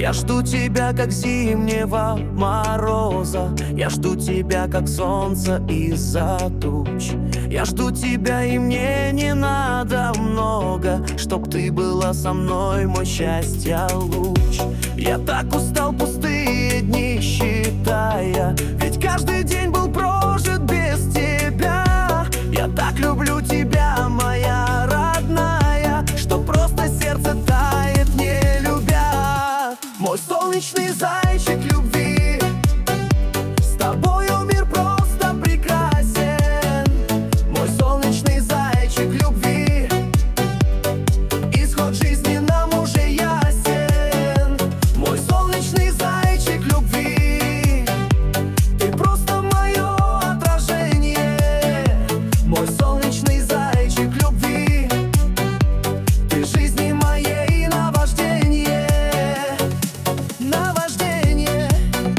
Я жду тебя, как зимнего мороза. Я жду тебя, как солнца из-за туч. Я жду тебя, и мне не надо много, чтоб ты была со мной, мой счастья луч. Я так устал пустые дни считая, ведь каждый день был прожит без тебя. Я так люблю тебя, моя родная, что просто сердце тает, не любя. Мой солнечный зайчик любви, с тобою мир просто прекрасен. Мой солнечный зайчик любви, исход жизни нам уже ясен. Мой солнечный зайчик любви, ты просто мое отражение. Мой солнечный зайчик любви, ты жизни моей наваждение. Наваждение.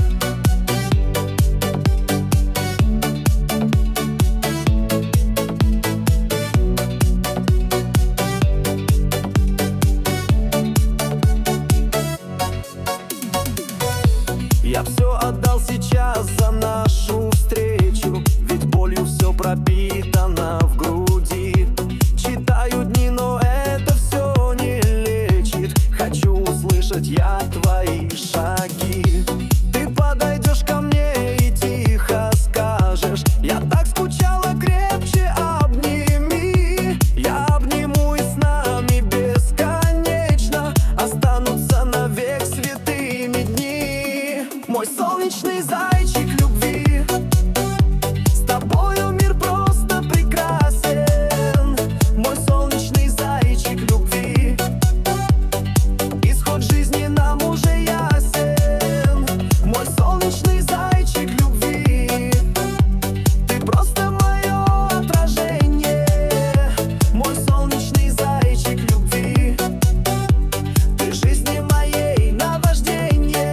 Я все отдал сейчас за нашу встречу, ведь болью все пропитано в груди. Читаю дни, но это все не лечит. Хочу услышать я твои шаги. Ты подойдешь ко мне и тихо скажешь: я так скучала, крепче обними. Я обниму, и с нами бесконечно останутся навек святыми дни. Мой солнечный зайчик любви, с тобою мир просто прекрасен. Мой солнечный зайчик любви, исход жизни нам уже ясен. Мой солнечный зайчик любви, ты просто мое отражение. Мой солнечный зайчик любви, ты жизни моей наваждение.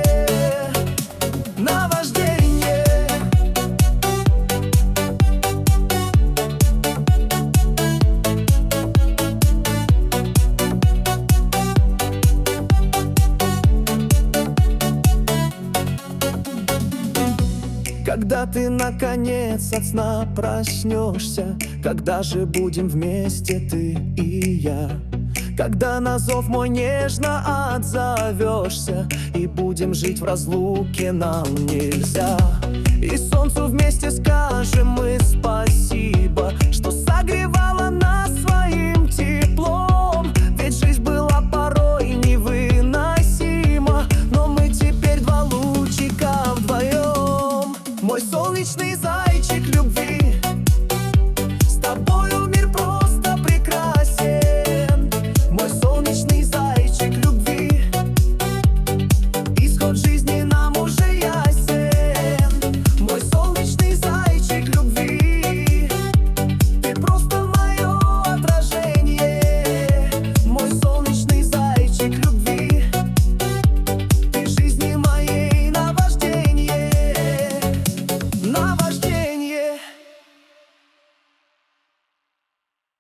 Наваждение. Когда ты наконец от сна проснешься, когда же будем вместе ты и я? Когда на зов мой нежно отзовешься, и будем жить в разлуке нам нельзя. И солнцу вместе скажем мы спасибо, что согревало